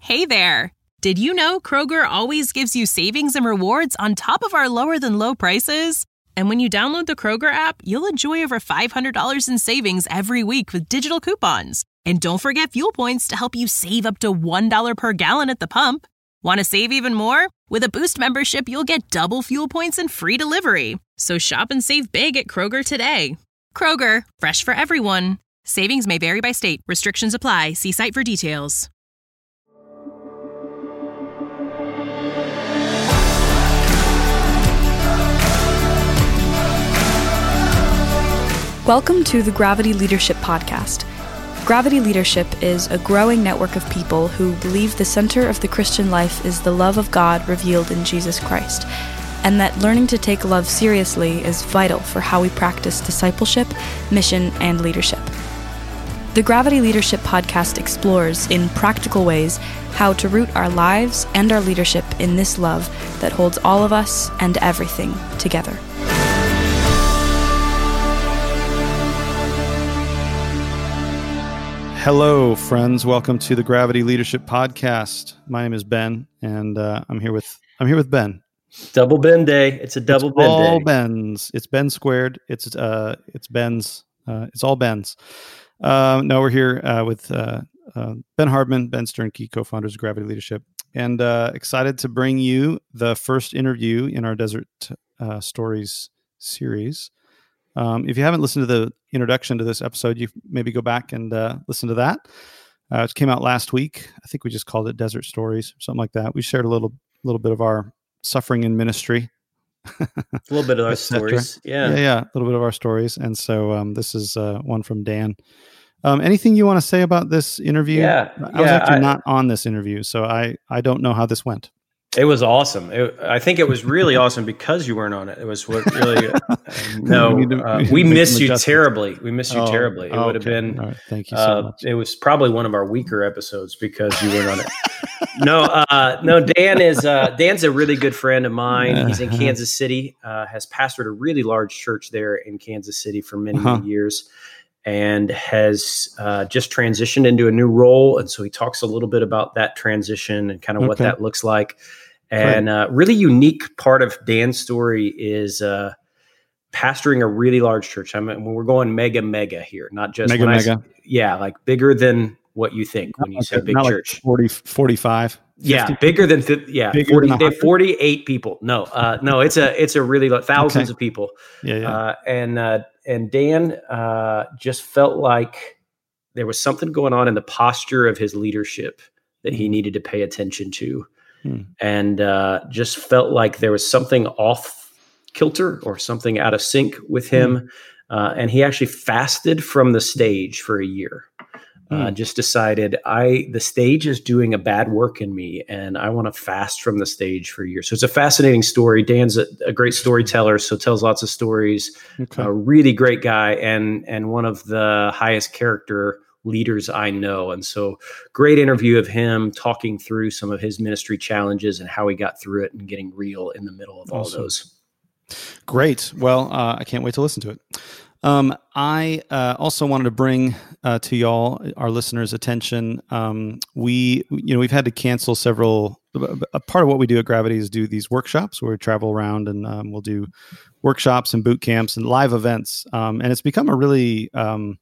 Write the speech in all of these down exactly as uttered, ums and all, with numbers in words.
Hey there! Did you know Kroger always gives you savings and rewards on top of our lower-than-low prices? And when you download the Kroger app, you'll enjoy over five hundred dollars in savings every week with digital coupons. And don't forget fuel points to help you save up to one dollar per gallon at the pump. Want to save even more? With a Boost membership, you'll get double fuel points and free delivery. So shop and save big at Kroger today. Kroger, fresh for everyone. Savings may vary by state. Restrictions apply. See site for details. Welcome to the Gravity Leadership Podcast. Gravity Leadership is a growing network of people who believe the center of the Christian life is the love of God revealed in Jesus Christ, and that learning to take love seriously is vital for how we practice discipleship, mission, and leadership. The Gravity Leadership Podcast explores, in practical ways, how to root our lives and our leadership in this love that holds all of us and everything together. Hello, friends. Welcome to the Gravity Leadership Podcast. My name is Ben, and uh, I'm here with I'm here with Ben. Double Ben Day. It's a double it's Ben all day. All Ben's. It's Ben squared. It's uh, it's Ben's. Uh, it's all Ben's. Uh, no, we're here uh, with uh, uh, Ben Hardman, Ben Sternke, co-founders of Gravity Leadership, and uh, excited to bring you the first interview in our Desert uh, Stories series. Um, if you haven't listened to the introduction to this episode, you maybe go back and uh, listen to that. Uh, it came out last week. I think we just called it Desert Stories or something like that. We shared a little little bit of our suffering in ministry. A little bit of our stories. Yeah. yeah. Yeah, a little bit of our stories. And so um, this is uh, one from Dan. Um, anything you want to say about this interview? Yeah. I was yeah, actually I, not on this interview, so I, I don't know how this went. It was awesome. It, I think it was really awesome because you weren't on it. It was what really. Uh, no, we, to, uh, we miss you terribly. We miss you oh, terribly. It oh, would have okay. been. Right. Thank you so uh, much. It was probably one of our weaker episodes because you weren't on it. no, uh, no. Dan is uh, Dan's a really good friend of mine. He's in Kansas City. Uh, has pastored a really large church there in Kansas City for many, uh-huh. many years. And has uh, just transitioned into a new role. And so he talks a little bit about that transition and kind of okay. what that looks like. And a uh, really unique part of Dan's story is uh, pastoring a really large church. I mean, when we're going mega, mega here, not just mega, mega. I, yeah, like bigger than what you think when you say big not church. Like forty, forty-five Yeah, bigger than yeah, bigger forty, than forty-eight people. No, uh, no, it's a it's a really thousands okay. of people. Yeah, yeah. Uh, and uh, and Dan uh, just felt like there was something going on in the posture of his leadership that he needed to pay attention to, hmm. and uh, just felt like there was something off kilter or something out of sync with him. Hmm. Uh, and he actually fasted from the stage for a year. Uh, just decided I the stage is doing a bad work in me, and I want to fast from the stage for a year. So it's a fascinating story. Dan's a, a great storyteller, so tells lots of stories. Okay. A really great guy, and and one of the highest character leaders I know. And so, great interview of him talking through some of his ministry challenges and how he got through it and getting real in the middle of awesome. all those. Great. Well, uh, I can't wait to listen to it. Um, I uh, also wanted to bring uh, to y'all, our listeners' attention. Um, we, you know, we've had to cancel several. A part of what we do at Gravity is do these workshops where we travel around and um, we'll do workshops and boot camps and live events. Um, and it's become a really, um,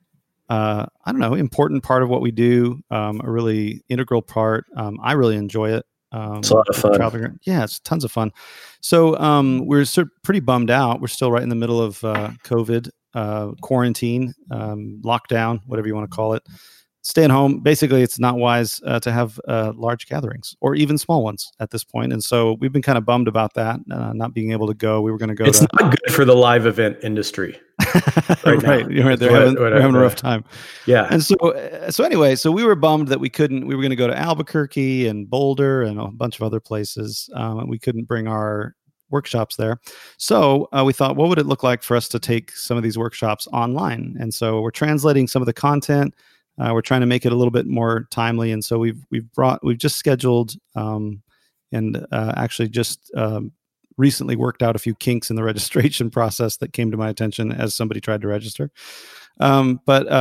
uh, I don't know, important part of what we do. Um, a really integral part. Um, I really enjoy it. Um, it's a lot of fun. Traveling. Yeah, it's tons of fun. So um, we're sort of pretty bummed out. We're still right in the middle of uh, COVID, uh, quarantine, um, lockdown, whatever you want to call it. Staying home. Basically, it's not wise uh, to have uh, large gatherings or even small ones at this point. And so we've been kind of bummed about that, uh, not being able to go. We were going to go. It's to, not good for the live event industry. right, right. You're right. They're, what, having, what, they're having a rough time. Yeah. And so, so anyway, so we were bummed that we couldn't. We were going to go to Albuquerque and Boulder and a bunch of other places, um, and we couldn't bring our workshops there. So uh, we thought, what would it look like for us to take some of these workshops online? And so we're translating some of the content. Uh, we're trying to make it a little bit more timely, and so we've we've brought we've just scheduled um, and uh, actually just um, recently worked out a few kinks in the registration process that came to my attention as somebody tried to register. Um, but um,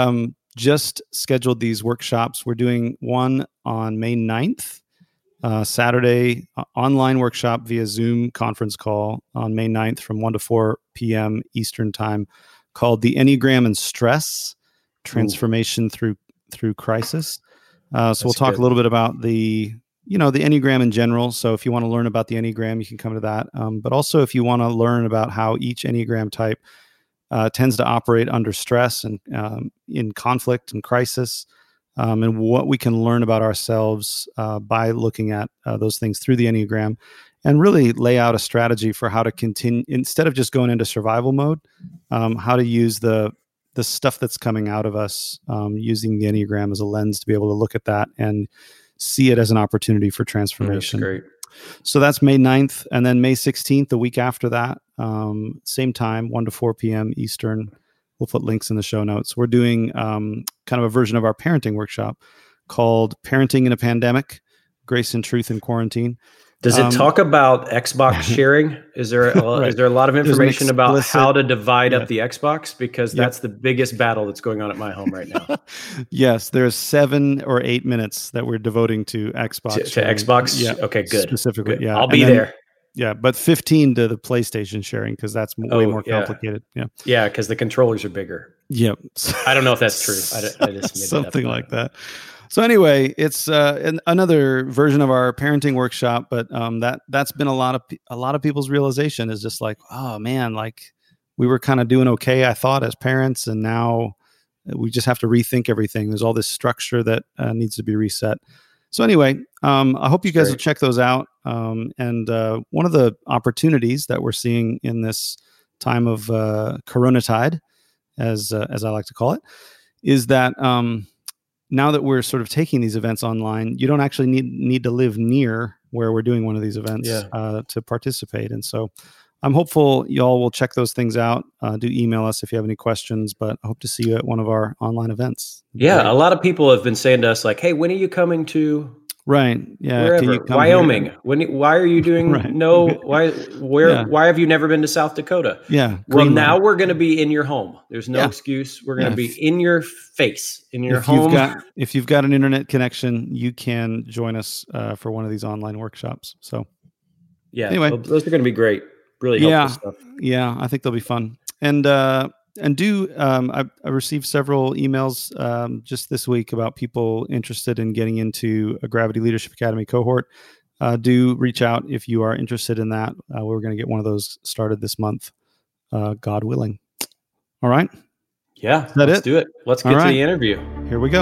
just scheduled these workshops. We're doing one on May ninth, uh, Saturday, uh, online workshop via Zoom conference call on May ninth from one to four p.m. Eastern time, called The Enneagram and Stress, Transformation Ooh. through through Crisis. Uh, so That's we'll talk good. a little bit about the, you know, the Enneagram in general. So if you want to learn about the Enneagram, you can come to that. Um, but also if you want to learn about how each Enneagram type uh, tends to operate under stress and um, in conflict and crisis, um, and what we can learn about ourselves uh, by looking at uh, those things through the Enneagram, and really lay out a strategy for how to continue, instead of just going into survival mode, um, how to use the the stuff that's coming out of us, um, using the Enneagram as a lens to be able to look at that and see it as an opportunity for transformation. That's great. So that's May ninth. And then May sixteenth, the week after that, um, same time, one to four p.m. Eastern. We'll put links in the show notes. We're doing um, kind of a version of our parenting workshop called Parenting in a Pandemic, Grace and Truth in Quarantine. Does it um, talk about Xbox sharing? Is there a, right. is there a lot of information explicit, about how to divide yeah. up the Xbox? Because yep. that's the biggest battle that's going on at my home right now. Yes, there's seven or eight minutes that we're devoting to Xbox. To, to Xbox? Yeah. Okay, good. Specifically, good. yeah. I'll be then, there. Yeah, but fifteen to the PlayStation sharing, because that's way oh, more complicated. Yeah, yeah, because yeah, the controllers are bigger. Yep. I don't know if that's true. I, I just made something like that. So anyway, it's uh, an, another version of our parenting workshop, but um, that that's been a lot of a lot of people's realization is just like, oh man, like we were kind of doing okay, I thought, as parents, and now we just have to rethink everything. There's all this structure that uh, needs to be reset. So anyway, um, I hope you guys Great. will check those out. Um, and uh, one of the opportunities that we're seeing in this time of uh, Coronatide, as uh, as I like to call it, is that um, now that we're sort of taking these events online, you don't actually need need to live near where we're doing one of these events yeah. uh, to participate. And so I'm hopeful y'all will check those things out. Uh, do email us if you have any questions, but I hope to see you at one of our online events. Yeah, Great. A lot of people have been saying to us like, hey, when are you coming to Right. Yeah. Wherever. Can you come Wyoming. here? When? Why are you doing right. no? Why? Where? Yeah. Why have you never been to South Dakota? Yeah. Well, now we're going to be in your home. There's no yeah. excuse. We're going to yeah. be in your face, in your if home. You've got, if you've got an internet connection, you can join us uh, for one of these online workshops. So, yeah. Anyway, those are going to be great. Really helpful yeah. stuff. Yeah. I think they'll be fun. And uh, and do um, I, I received several emails um, just this week about people interested in getting into a Gravity Leadership Academy cohort. Uh, do reach out if you are interested in that. Uh, we're going to get one of those started this month, uh, God willing. All right. Yeah. Is that let's it? do it. Let's get All to right. the interview. Here we go.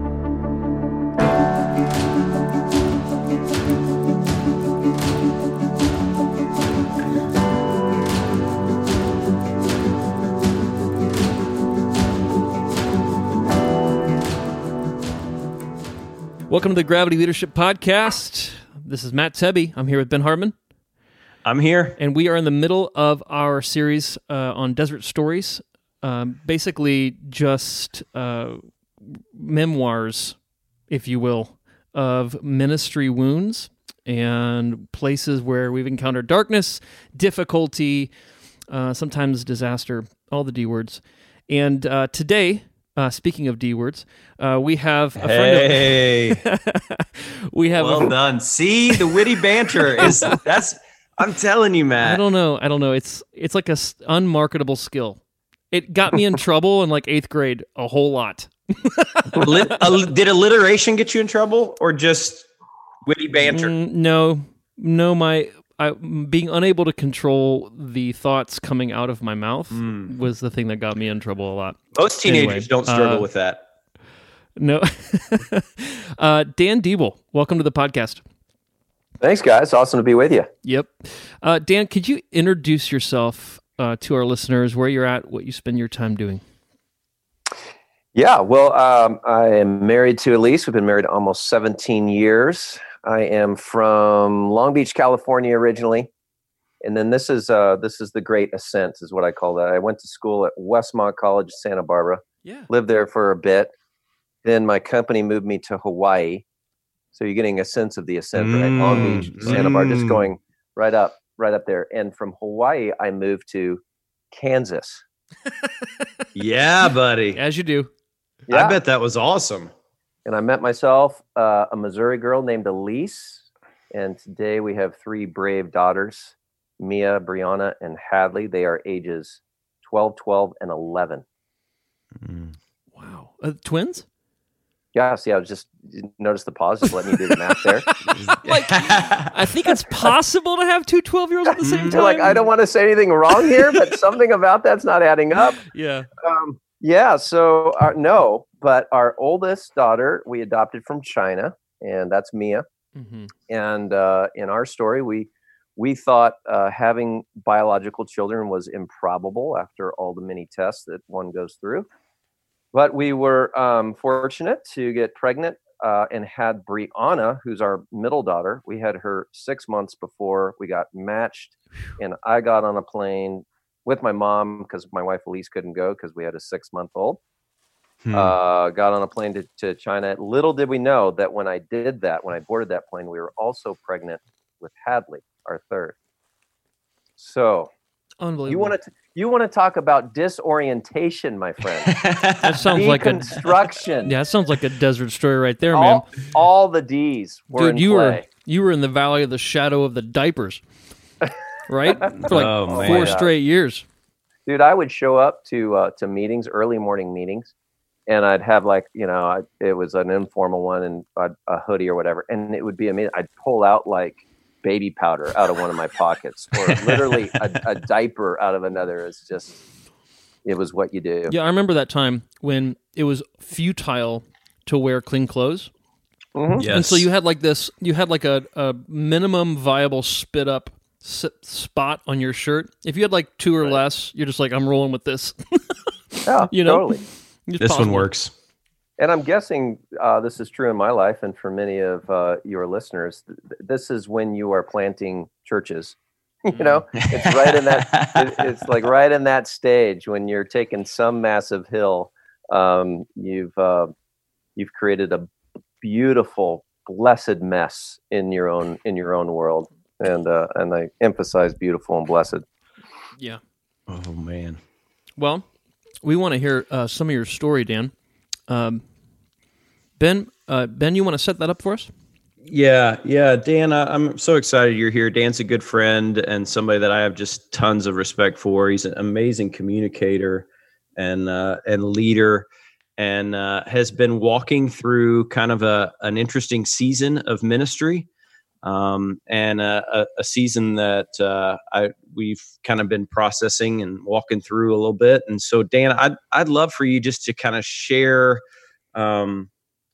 Welcome to the Gravity Leadership Podcast. This is Matt Tebbe. I'm here with Ben Hardman. I'm here. And we are in the middle of our series uh, on Desert Stories. Um, basically just uh, memoirs, if you will, of ministry wounds and places where we've encountered darkness, difficulty, uh, sometimes disaster, all the D words. And uh, today... Uh, speaking of D words, uh, we have a hey. friend of... we have well a... done. See, the witty banter is that's. I'm telling you, Matt. I don't know. I don't know. It's it's like a unmarketable skill. It got me in trouble in like eighth grade a whole lot. Did alliteration get you in trouble, or just witty banter? Mm, no, no. My I, being unable to control the thoughts coming out of my mouth mm. was the thing that got me in trouble a lot. Most teenagers anyway, don't struggle uh, with that. No. uh, Dan Diebel, welcome to the podcast. Thanks, guys. Awesome to be with you. Yep. Uh, Dan, could you introduce yourself uh, to our listeners, where you're at, what you spend your time doing? Yeah, well, um, I am married to Elise. We've been married almost seventeen years. I am from Long Beach, California originally. And then this is uh, this is the Great Ascent is what I call that. I went to school at Westmont College, Santa Barbara. Yeah. Lived there for a bit. Then my company moved me to Hawaii. So you're getting a sense of the ascent, mm, right? Long Beach, Santa mm. Barbara, just going right up, right up there. And from Hawaii, I moved to Kansas. Yeah, buddy. As you do. Yeah. I bet that was awesome. And I met myself uh, a Missouri girl named Elise. And today we have three brave daughters, Mia, Brianna, and Hadley. They are ages twelve, twelve, and eleven. Mm. Wow. Uh, twins? Yeah, see, I was just notice the pause. Just let me do the math there. Like, I think it's possible to have two twelve-year-olds at the same time. You're like, I don't want to say anything wrong here, but something about that's not adding up. Yeah. Um, yeah, so our, no, but our oldest daughter we adopted from China, and that's Mia. Mm-hmm. And uh, in our story, we we thought uh, having biological children was improbable after all the many tests that one goes through. But we were um, fortunate to get pregnant uh, and had Brianna, who's our middle daughter. We had her six months before we got matched. And I got on a plane with my mom because my wife Elise couldn't go because we had a six-month-old. Hmm. Uh, got on a plane to, to China. Little did we know that when I did that, when I boarded that plane, we were also pregnant with Hadley, our third. So unbelievable. You want to you want to talk about disorientation, my friend? That sounds like a construction. Yeah, that sounds like a desert story right there, all, man. All the D's were Dude, in you play. were you were in the valley of the shadow of the diapers, right? For like Oh, four man. straight years. Dude, I would show up to uh, to meetings, early morning meetings, and I'd have like, you know, I, it was an informal one and I'd, a hoodie or whatever, and it would be amazing. I'd pull out like baby powder out of one of my pockets, or literally a, a diaper out of another. It's just, it was what you do. Yeah, I remember that time when it was futile to wear clean clothes. Mm-hmm. Yes. And so you had like this, you had like a, a minimum viable spit up s- spot on your shirt. If you had like two or Right. less, you're just like, I'm rolling with this. Yeah, You know? totally. It's This possible. one works. And I'm guessing uh, this is true in my life and for many of uh, your listeners. Th- this is when you are planting churches. You know, it's right in that. It, it's like right in that stage when you're taking some massive hill. Um, you've uh, you've created a beautiful, blessed mess in your own in your own world, and uh, and I emphasize beautiful and blessed. Yeah. Oh, man. Well, we want to hear uh, some of your story, Dan. Um, Ben, uh, Ben, you want to set that up for us? Yeah, yeah, Dan, I, I'm so excited you're here. Dan's a good friend and somebody that I have just tons of respect for. He's an amazing communicator and uh, and leader, and uh, has been walking through kind of a an interesting season of ministry, um, and a, a, a season that uh, I we've kind of been processing and walking through a little bit. And so, Dan, I'd I'd love for you just to kind of share. Um,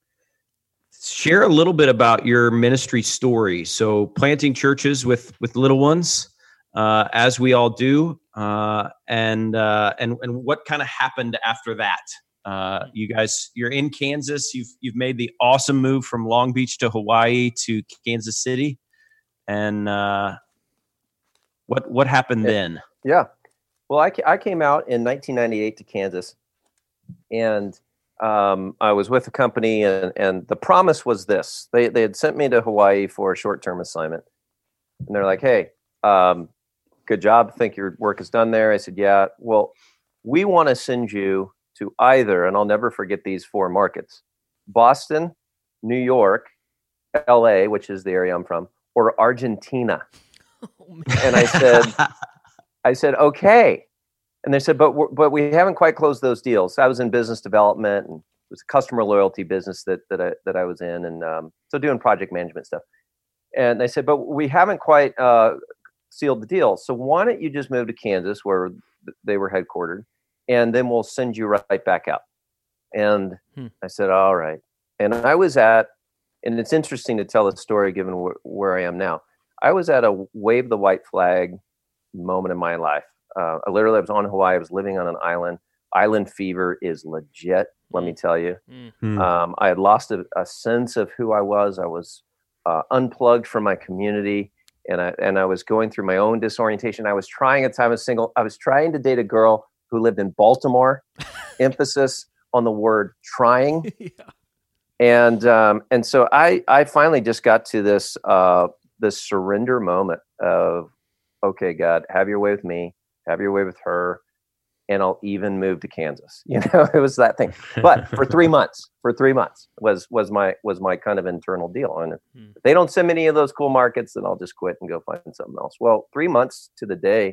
Share a little bit about your ministry story. So planting churches with with little ones, uh, as we all do, uh, and uh, and and what kind of happened after that? Uh, you guys, you're in Kansas. You've you've made the awesome move from Long Beach to Hawaii to Kansas City, and uh, what what happened Yeah. then? Yeah. Well, I, ca- I came out in nineteen ninety-eight to Kansas, and um, I was with a company, and, and the promise was this. They they had sent me to Hawaii for a short-term assignment, and they're like, hey, um, good job. Think your work is done there. I said, yeah. Well, we want to send you to either, and I'll never forget these four markets: Boston, New York, L A, which is the area I'm from, or Argentina. And I said, I said, okay. And they said, but we're, but we haven't quite closed those deals. I was in business development, and it was a customer loyalty business that that I that I was in, and um, so doing project management stuff. And they said, but we haven't quite uh, sealed the deal. So why don't you just move to Kansas, where they were headquartered, and then we'll send you right back out. And hmm. I said, all right. And I was at, and it's interesting to tell the story given wh- where I am now. I was at a wave the white flag moment in my life. Uh, I literally I was on Hawaii. I was living on an island. Island fever is legit, let me tell you. Mm-hmm. Um, I had lost a, a sense of who I was. I was uh, unplugged from my community, and I and I was going through my own disorientation. I was trying at the time I was single. I was trying to date a girl who lived in Baltimore. Emphasis on the word trying. Yeah. And um, and so I I finally just got to this uh, this surrender moment of, okay, God, have your way with me. Have your way with her. and I'll even move to Kansas. You know, it was that thing. But for three months, for three months was was my was my kind of internal deal. And hmm. if they don't send me any of those cool markets, then I'll just quit and go find something else. Well, three months to the day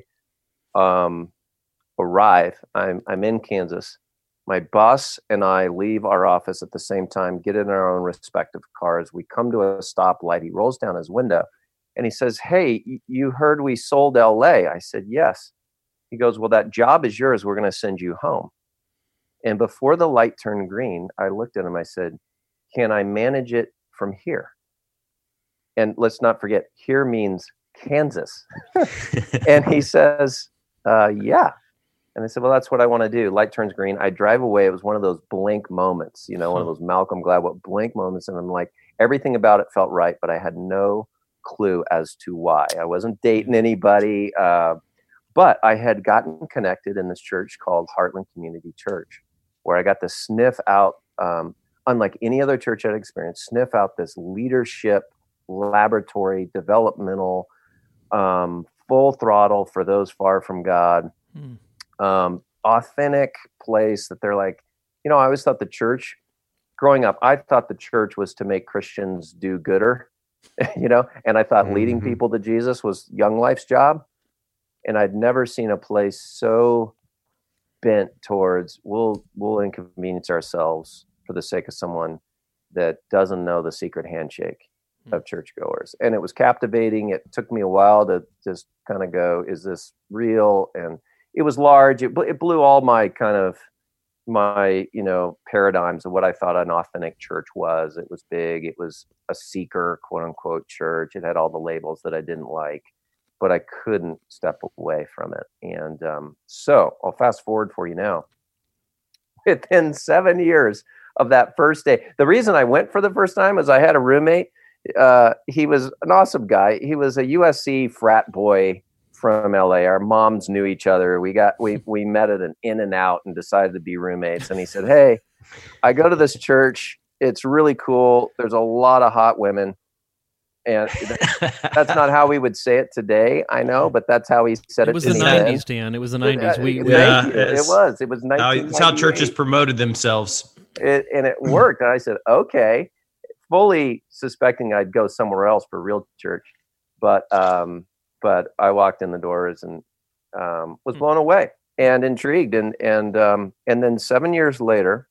um, arrive. I'm I'm in Kansas. My boss and I leave our office at the same time, get in our own respective cars. We come to a stoplight. He rolls down his window and he says, "Hey, you heard we sold L A?" I said, "Yes." He goes, "Well, that job is yours. We're going to send you home." And before the light turned green, I looked at him. I said, "Can I manage it from here?" And let's not forget, here means Kansas. And he says, uh, yeah. And I said, "Well, that's what I want to do." Light turns green. I drive away. It was one of those blink moments, you know, one of those Malcolm Gladwell blink moments. And I'm like, everything about it felt right, but I had no clue as to why. I wasn't dating anybody. Uh, But I had gotten connected in this church called Heartland Community Church, where I got to sniff out, um, unlike any other church I'd experienced, sniff out this leadership, laboratory, developmental, um, full throttle for those far from God, mm. um, authentic place that they're like, you know, I always thought the church, growing up, I thought the church was to make Christians do gooder, you know, and I thought mm-hmm. leading people to Jesus was Young Life's job. And I'd never seen a place so bent towards we'll we'll inconvenience ourselves for the sake of someone that doesn't know the secret handshake of churchgoers. And it was captivating. It took me a while to just kind of go, is this real? And it was large. It, it blew all my kind of my, you know, paradigms of what I thought an authentic church was. It was big. It was a seeker, quote unquote, church. It had all the labels that I didn't like. But I couldn't step away from it. And um, so I'll fast forward for you now. Within seven years of that first day, the reason I went for the first time is I had a roommate. Uh, he was an awesome guy. He was a U S C frat boy from L A. Our moms knew each other. We got we we met at an In-N-Out and decided to be roommates. And he said, "Hey, I go to this church. It's really cool. There's a lot of hot women." And that's not how we would say it today, I know, but that's how he said it. It was the nineties, Dan. It was the nineties. We, we yeah, it was. It was nineteen ninety-eight. It's how churches promoted themselves. It, and it worked. And I said, okay, fully suspecting I'd go somewhere else for real church. But um, but I walked in the doors and um, was blown away and intrigued. And and um, and then seven years later,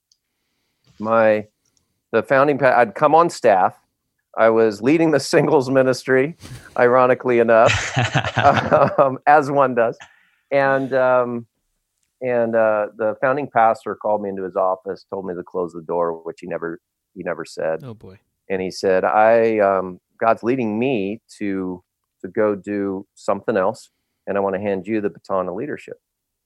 my the founding pa- I'd come on staff. I was leading the singles ministry, ironically enough, um, as one does. And um, and uh, the founding pastor called me into his office, told me to close the door, which he never he never said. Oh boy! And he said, "I um, God's leading me to to go do something else, and I want to hand you the baton of leadership."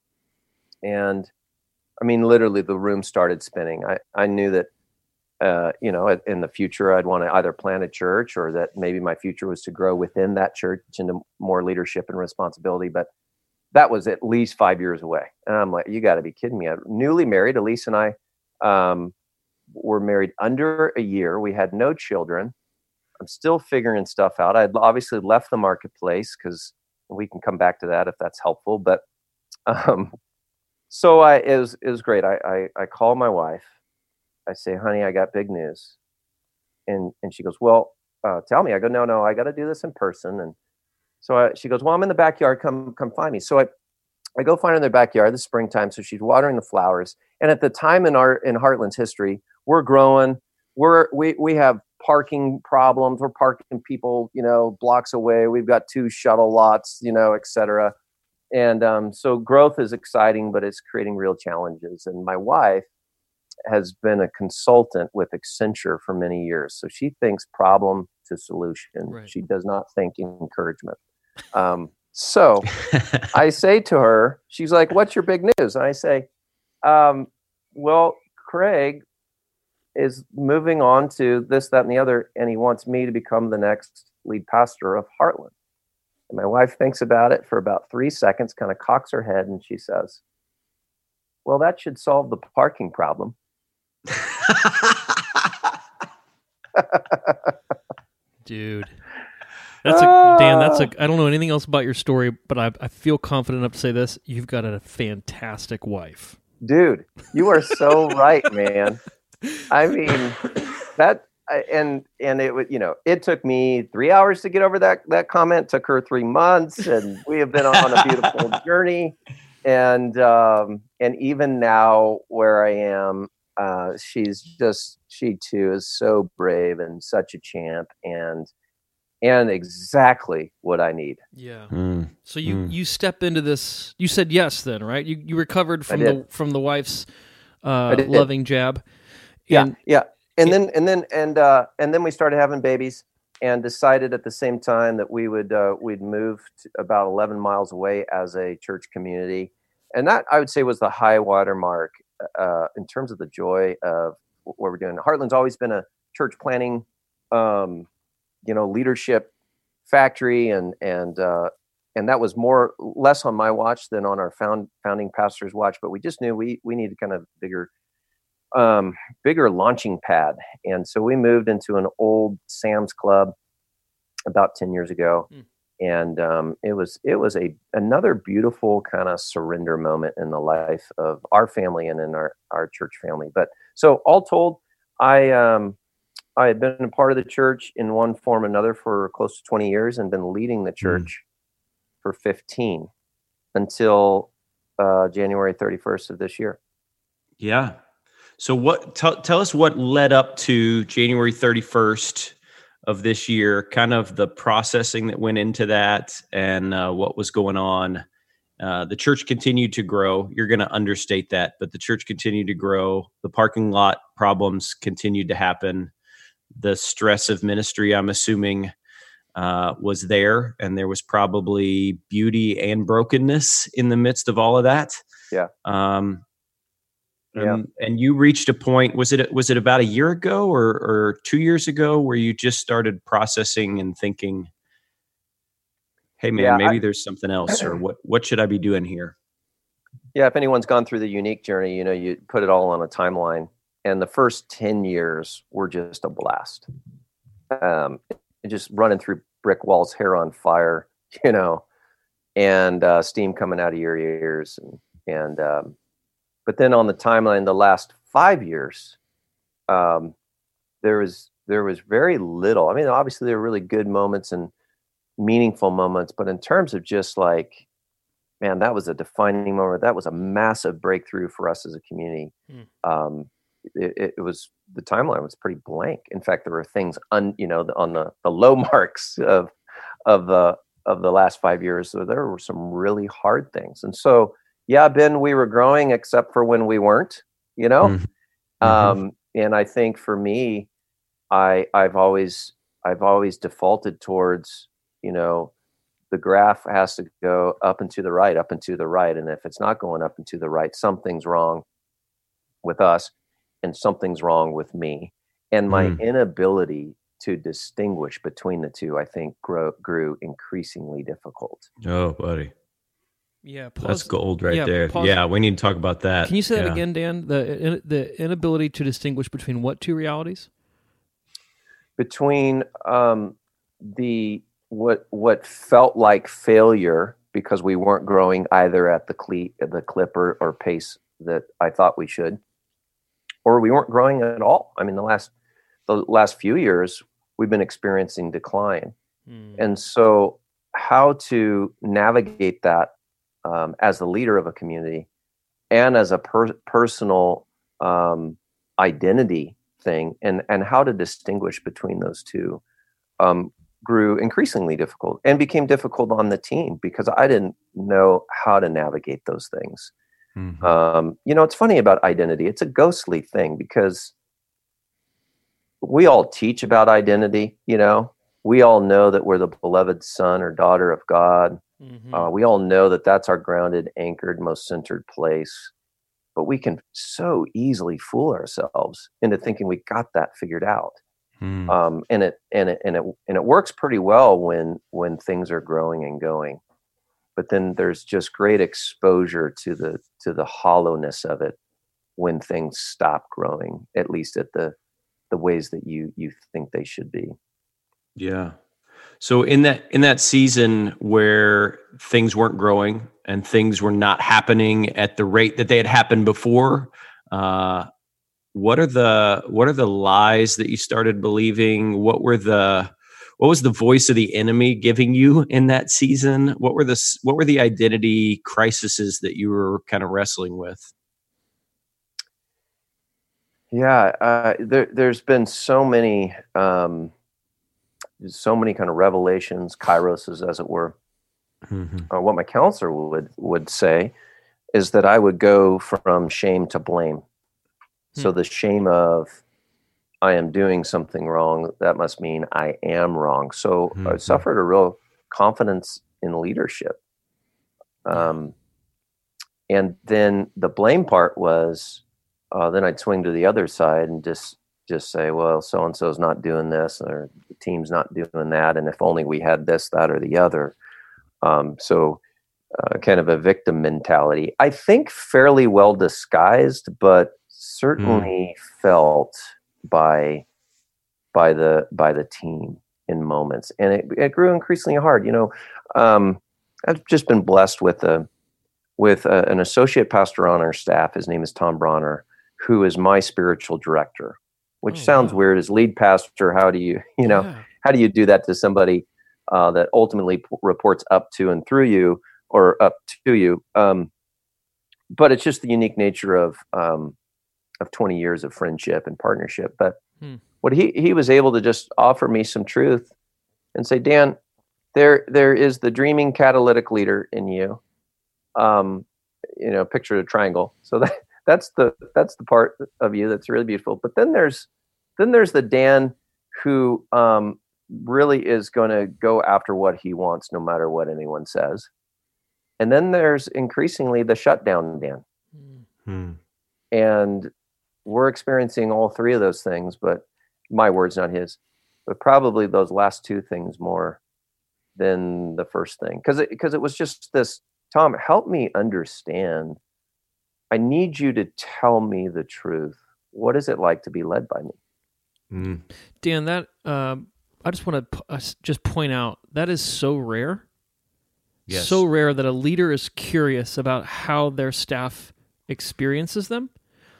And I mean, literally, the room started spinning. I I knew that. Uh, you know, in the future, I'd want to either plant a church or that maybe my future was to grow within that church into more leadership and responsibility. But that was at least five years away. And I'm like, you got to be kidding me. I'm newly married. Elise and I um, were married under a year. We had no children. I'm still figuring stuff out. I'd obviously left the marketplace because we can come back to that if that's helpful. But um, so I, it was, it was great. I, I, I call my wife. I say, "Honey, I got big news." And and she goes, "Well, uh, tell me." I go, no, no, I got to do this in person. And so I, she goes, "Well, I'm in the backyard. Come come find me." So I, I go find her in their backyard. It's springtime. So she's watering the flowers. And at the time in our in Heartland's history, we're growing. We're we we have parking problems. We're parking people, you know, blocks away. We've got two shuttle lots, you know, et cetera. And um, so growth is exciting, but it's creating real challenges. And my wife has been a consultant with Accenture for many years. So she thinks problem to solution. Right. She does not think encouragement. Um, so I say to her, she's like, "What's your big news?" And I say, um, well, Craig is moving on to this, that, and the other, and he wants me to become the next lead pastor of Heartland. And my wife thinks about it for about three seconds, kind of cocks her head, and she says, "Well, that should solve the parking problem." Dude. That's a Dan. That's a. I don't know anything else about your story, but I, I feel confident enough to say this: you've got a fantastic wife, dude. You are so right, man. I mean, that and and it would you know it took me three hours to get over that that comment. Took her three months, and we have been on a beautiful journey. And um, and even now, where I am, uh, she's just she too is so brave and such a champ, and and exactly what I need. Yeah. Mm. So you, Mm. you step into this. You said yes, then, right? You you recovered from the from the wife's uh, loving jab. And, yeah, yeah. And then and then and uh, and then we started having babies, and decided at the same time that we would uh, we'd move to about eleven miles away as a church community, and that I would say was the high water mark uh, in terms of the joy of what we're doing. Heartland's always been a church planning. Um, you know, leadership factory, and and uh, and that was more less on my watch than on our found, founding pastor's watch. But we just knew we we needed kind of bigger, um, bigger launching pad, and so we moved into an old Sam's Club about ten years ago, mm. and um, it was it was a another beautiful kind of surrender moment in the life of our family and in our our church family. But so all told, I. Um, I had been a part of the church in one form or another for close to twenty years, and been leading the church mm. for fifteen until uh, January thirty-first of this year. Yeah. So what, t- tell us what led up to January thirty-first of this year, kind of the processing that went into that, and uh, what was going on. Uh, the church continued to grow. You're going to understate that, but the church continued to grow. The parking lot problems continued to happen. The stress of ministry, I'm assuming, uh, was there, and there was probably beauty and brokenness in the midst of all of that. Yeah. Um, yeah. And, and you reached a point. Was it was it about a year ago or or two years ago where you just started processing and thinking, "Hey, man, yeah, maybe I, there's something else, or what what should I be doing here?" Yeah. If anyone's gone through the unique journey, you know, you put it all on a timeline. And the first ten years were just a blast. Um, just running through brick walls, hair on fire, you know, and uh, steam coming out of your ears. And, and um, but then on the timeline, the last five years, um, there was there was very little. I mean, obviously there were really good moments and meaningful moments, but in terms of just like, man, that was a defining moment. That was a massive breakthrough for us as a community. Mm. Um, It, it was the timeline was pretty blank. In fact, there were things un, you know, on the, the low marks of of the of the last five years. So there were some really hard things. And so, yeah, Ben, we were growing, except for when we weren't. You know, mm-hmm. um, and I think for me, I I've always I've always defaulted towards, you know, the graph has to go up and to the right, up and to the right, and if it's not going up and to the right, something's wrong with us. And something's wrong with me. And my mm. inability to distinguish between the two, I think, grow, grew increasingly difficult. Oh, buddy. Yeah. Pause. That's gold right yeah, there. pause. Yeah, we need to talk about that. Can you say yeah. that again, Dan? The the inability to distinguish between what two realities? Between um, the what what felt like failure because we weren't growing either at the, cle- the clip or, or pace that I thought we should. Or we weren't growing at all. I mean, the last the last few years, we've been experiencing decline. Mm. And so how to navigate that um, as the leader of a community and as a per- personal um, identity thing, and, and how to distinguish between those two um, grew increasingly difficult and became difficult on the team because I didn't know how to navigate those things. Mm-hmm. Um, you know, it's funny about identity. It's a ghostly thing because we all teach about identity. You know, we all know that we're the beloved son or daughter of God. Mm-hmm. Uh, we all know that that's our grounded, anchored, most centered place. But we can so easily fool ourselves into thinking we got that figured out. Mm. Um, and it and it and it and it works pretty well when when things are growing and going. But then there's just great exposure to the to the hollowness of it when things stop growing, at least at the the ways that you you think they should be. Yeah. So in that in that season where things weren't growing and things were not happening at the rate that they had happened before, uh, what are the what are the lies that you started believing? What were the what was the voice of the enemy giving you in that season? What were the what were the identity crises that you were kind of wrestling with? Yeah, uh, there, there's been so many. Um, so many kind of revelations, kairoses, as it were. Mm-hmm. Uh, what my counselor would would say is that I would go from shame to blame. Hmm. So the shame of I am doing something wrong, that must mean I am wrong. So mm-hmm. I suffered a real confidence in leadership. Um, and then the blame part was, uh, then I'd swing to the other side and just just say, well, so-and-so's not doing this, or the team's not doing that, and if only we had this, that, or the other. Um, so uh, kind of a victim mentality. I think fairly well disguised, but certainly mm. felt by by the by the team in moments. And it, it grew increasingly hard. You know, um, I've just been blessed with a with a, an associate pastor on our staff. His name is Tom Bronner, who is my spiritual director. Which oh, sounds wow. weird. As lead pastor, how do you, you know, yeah. how do you do that to somebody uh, that ultimately p- reports up to and through you, or up to you? Um, but it's just the unique nature of um, of twenty years of friendship and partnership. But hmm. what he he was able to just offer me some truth and say, Dan, there there is the dreaming catalytic leader in you. Um, you know, picture a triangle. So that. That's the that's the part of you that's really beautiful. But then there's then there's the Dan who um, really is going to go after what he wants, no matter what anyone says. And then there's increasingly the shutdown Dan. Hmm. And we're experiencing all three of those things, but my words, not his. But probably those last two things more than the first thing, because it, because it was just this. Tom, help me understand. I need you to tell me the truth. What is it like to be led by me? Mm. Dan, that um, I just want to p- uh, just point out that is so rare. Yes. So rare that a leader is curious about how their staff experiences them.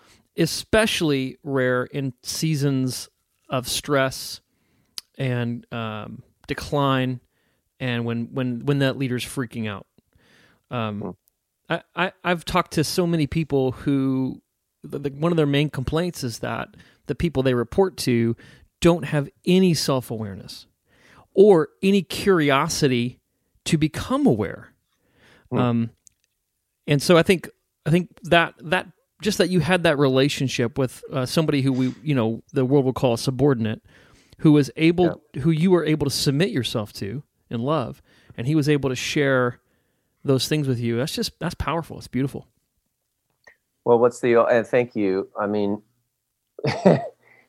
Especially rare in seasons of stress and um, decline, and when when when that leader's freaking out. Um, mm. I, I, I've talked to so many people who, the, the, one of their main complaints is that the people they report to don't have any self-awareness or any curiosity to become aware. Mm. Um, and so I think I think that that just that you had that relationship with uh, somebody who we you know the world will call a subordinate, who was able yeah. who you were able to submit yourself to in love, and he was able to share those things with you. That's just, that's powerful. It's beautiful. Well, what's the, and thank you. I mean, I,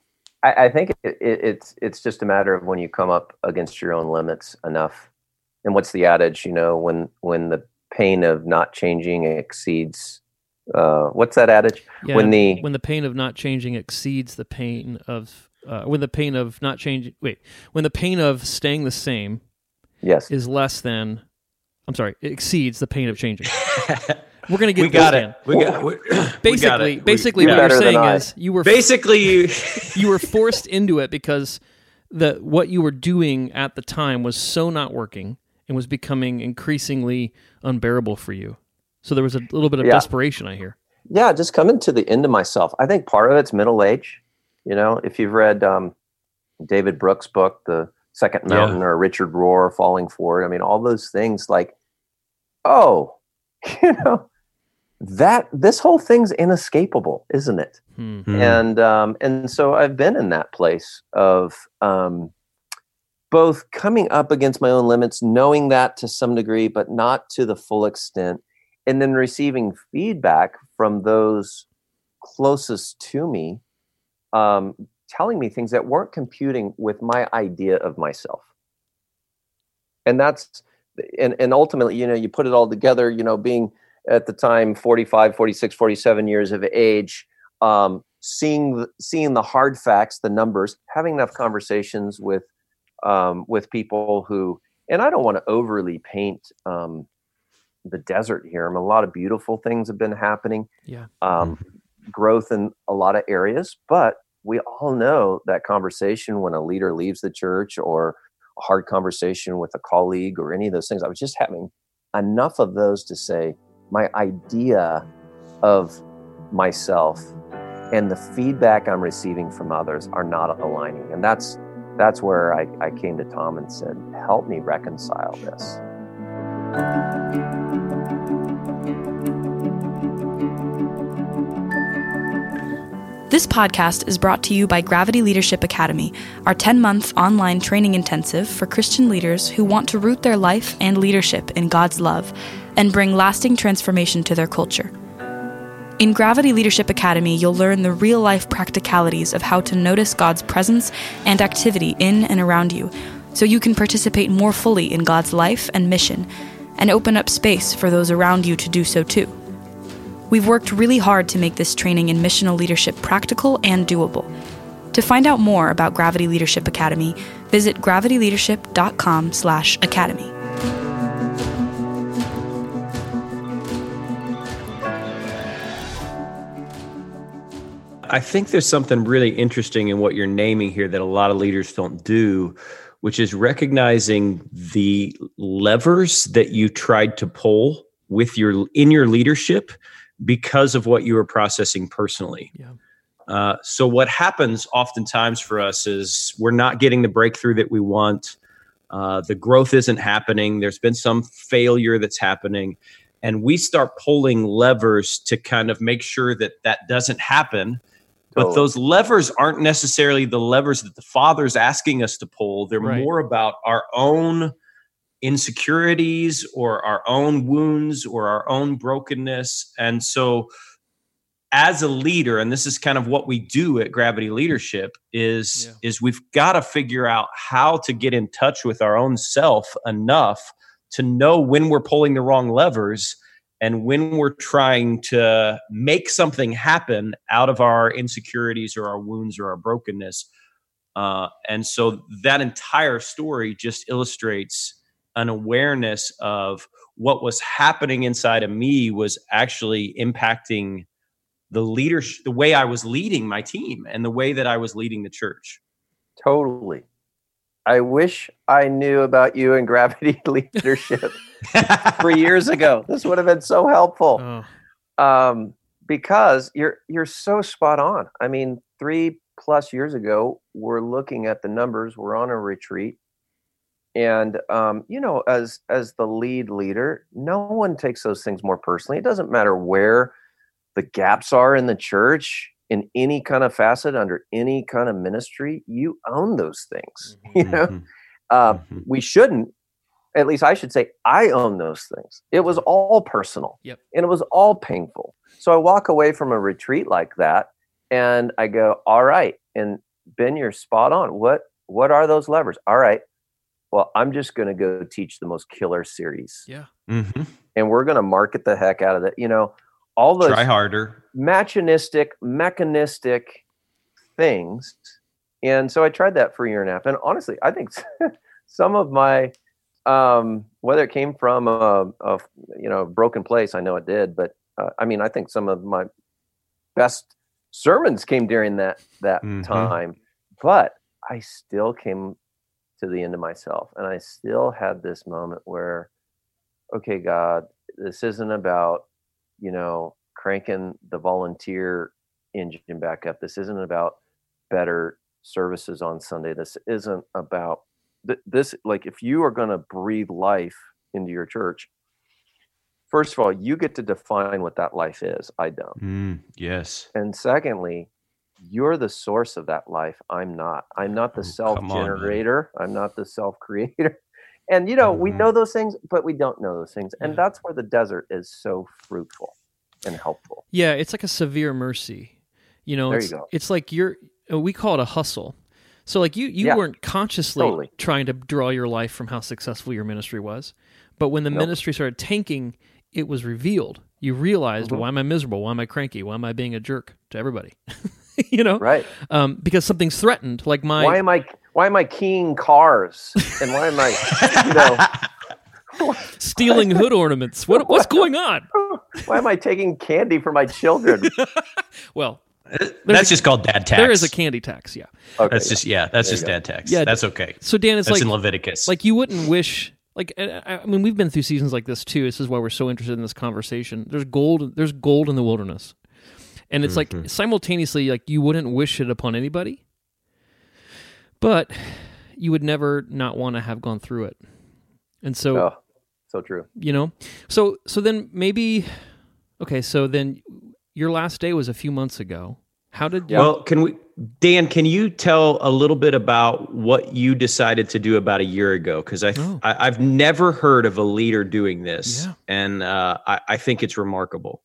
I think it, it, it's, it's just a matter of when you come up against your own limits enough. And what's the adage, you know, when, when the pain of not changing exceeds, uh, what's that adage? Yeah, when the, when the pain of not changing exceeds the pain of, uh, when the pain of not changing, wait, when the pain of staying the same yes. is less than, I'm sorry, it exceeds the pain of changing. We're going to get we got it. We got we, basically, we got it. basically we, what you're saying is you were basically you you were forced into it because the what you were doing at the time was so not working and was becoming increasingly unbearable for you. So there was a little bit of yeah. desperation, I hear. Yeah, just coming to the end of myself. I think part of it's middle age. You know, if you've read um, David Brooks' book, The Second Mountain, yeah. or Richard Rohr, Falling Forward, I mean, all those things like, oh, you know, that this whole thing's inescapable, isn't it? Mm-hmm. And um, and so I've been in that place of um, both coming up against my own limits, knowing that to some degree, but not to the full extent, and then receiving feedback from those closest to me, um, telling me things that weren't computing with my idea of myself. And that's And and ultimately, you know, you put it all together, you know, being at the time forty-five, forty-six, forty-seven years of age, um, seeing the, seeing the hard facts, the numbers, having enough conversations with um, with people who, and I don't want to overly paint um, the desert here. I mean, a lot of beautiful things have been happening. Yeah. Um, mm-hmm. Growth in a lot of areas, but we all know that conversation when a leader leaves the church, or a hard conversation with a colleague, or any of those things. I was just having enough of those to say my idea of myself and the feedback I'm receiving from others are not aligning. And that's that's where I, I came to Tom and said, help me reconcile this. This podcast is brought to you by Gravity Leadership Academy, our ten-month online training intensive for Christian leaders who want to root their life and leadership in God's love and bring lasting transformation to their culture. In Gravity Leadership Academy, you'll learn the real-life practicalities of how to notice God's presence and activity in and around you, so you can participate more fully in God's life and mission, and open up space for those around you to do so too. We've worked really hard to make this training in missional leadership practical and doable. To find out more about Gravity Leadership Academy, visit gravity leadership dot com slash academy. I think there's something really interesting in what you're naming here that a lot of leaders don't do, which is recognizing the levers that you tried to pull with your in your leadership because of what you were processing personally. Yeah. Uh, so what happens oftentimes for us is we're not getting the breakthrough that we want. Uh, the growth isn't happening. There's been some failure that's happening. And we start pulling levers to kind of make sure that that doesn't happen. But Totally. Those levers aren't necessarily the levers that the Father's asking us to pull. They're Right. more about our own insecurities or our own wounds or our own brokenness. And so as a leader, and this is kind of what we do at Gravity Leadership, is, yeah. is we've got to figure out how to get in touch with our own self enough to know when we're pulling the wrong levers and when we're trying to make something happen out of our insecurities or our wounds or our brokenness. Uh, and so that entire story just illustrates an awareness of what was happening inside of me was actually impacting the leadership, the way I was leading my team and the way that I was leading the church. Totally. I wish I knew about you and Gravity Leadership three years ago. This would have been so helpful. Oh. Um, because you're you're so spot on. I mean, three plus years ago, we're looking at the numbers. We're on a retreat. And, um, you know, as as the lead leader, no one takes those things more personally. It doesn't matter where the gaps are in the church, in any kind of facet, under any kind of ministry. You own those things. Mm-hmm. You know, uh, mm-hmm. we shouldn't. At least I should say I own those things. It was all personal, yep. and it was all painful. So I walk away from a retreat like that, and I go, "All right." And Ben, you're spot on. What what are those levers? All right. Well, I'm just going to go teach the most killer series. Yeah. Mm-hmm. And we're going to market the heck out of it. You know, all those try harder, machinistic, mechanistic things. And so I tried that for a year and a half. And honestly, I think some of my, um, whether it came from a, a you know, broken place, I know it did, but uh, I mean, I think some of my best sermons came during that, that mm-hmm. time, but I still came to the end of myself. And I still had this moment where, okay, God, this isn't about, you know, cranking the volunteer engine back up. This isn't about better services on Sunday. This isn't about th- this. Like, if you are going to breathe life into your church, first of all, you get to define what that life is. I don't. Mm, yes. And secondly, you're the source of that life. I'm not. I'm not the Oh, self-generator. I'm not the self-creator. And, you know, Mm-hmm. we know those things, but we don't know those things. And Yeah. that's where the desert is so fruitful and helpful. Yeah, it's like a severe mercy. You know, There it's, you go. it's like you're, we call it a hustle. So like you, you Yeah. weren't consciously Totally. trying to draw your life from how successful your ministry was. But when the Nope. ministry started tanking, it was revealed. You realized, Mhm. why am I miserable? Why am I cranky? Why am I being a jerk to everybody? You know? Right. Um, because something's threatened, like my... Why am I, why why am I keying cars? And why am I, you know, stealing hood ornaments? What what's going on? Why am I taking candy for my children? Well, that's a, just called dad tax. There is a candy tax, yeah. Okay, that's yeah. just yeah, that's There just dad tax. Yeah, that's okay. So Dan, it's that's like in Leviticus. Like you wouldn't wish. Like I mean, we've been through seasons like this too. This is why we're so interested in this conversation. There's gold. There's gold in the wilderness, and it's mm-hmm. like simultaneously, like you wouldn't wish it upon anybody, but you would never not want to have gone through it. And so, oh, so true. You know, so so then maybe, okay, so then your last day was a few months ago. How did you? Well, can we, Dan? Can you tell a little bit about what you decided to do about a year ago? Because I, oh. I I've never heard of a leader doing this, yeah. and uh, I, I think it's remarkable.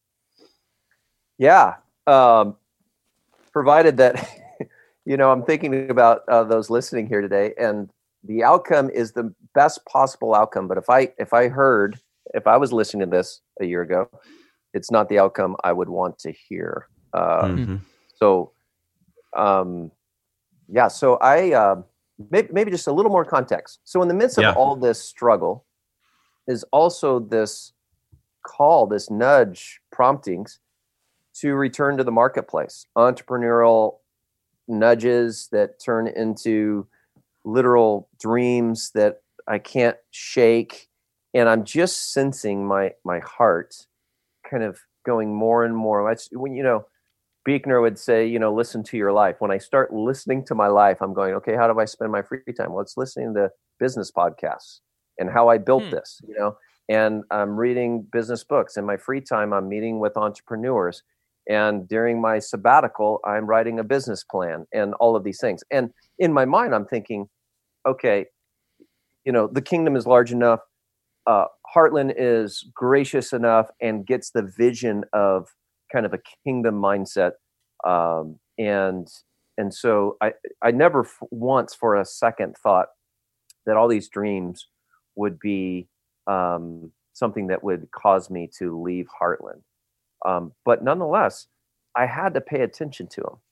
Yeah, um, provided that you know, I'm thinking about uh, those listening here today, and the outcome is the best possible outcome. But if I if I heard if I was listening to this a year ago, it's not the outcome I would want to hear. Uh, mm-hmm. So, um, yeah, so I, uh, maybe, maybe just a little more context. So in the midst of yeah. all this struggle is also this call, this nudge promptings to return to the marketplace, entrepreneurial nudges that turn into literal dreams that I can't shake. And I'm just sensing my, my heart kind of going more and more. That's when, you know, Buechner would say, you know, listen to your life. When I start listening to my life, I'm going, okay, how do I spend my free time? Well, it's listening to business podcasts and how I built hmm. this, you know, and I'm reading business books. In my free time, I'm meeting with entrepreneurs. And during my sabbatical, I'm writing a business plan and all of these things. And in my mind, I'm thinking, okay, you know, the kingdom is large enough. Uh, Heartland is gracious enough and gets the vision of kind of a kingdom mindset. Um, and, and so I, I never f- once for a second thought that all these dreams would be um, something that would cause me to leave Heartland. Um, but nonetheless, I had to pay attention to them.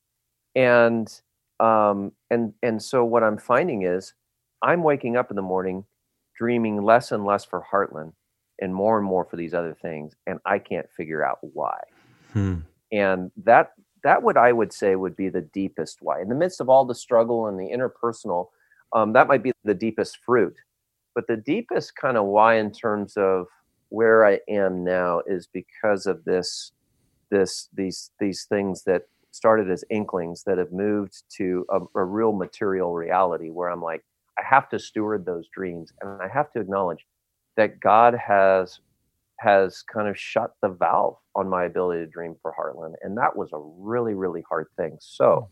And, um, and, and so what I'm finding is I'm waking up in the morning dreaming less and less for Heartland and more and more for these other things. And I can't figure out why. Hmm. And that, that what I would say would be the deepest why. In the midst of all the struggle and the interpersonal, um, that might be the deepest fruit. But the deepest kind of why in terms of where I am now is because of this, this, these, these things that started as inklings that have moved to a, a real material reality where I'm like, I have to steward those dreams. And I have to acknowledge that God has, has kind of shut the valve on my ability to dream for Heartland. And that was a really, really hard thing. So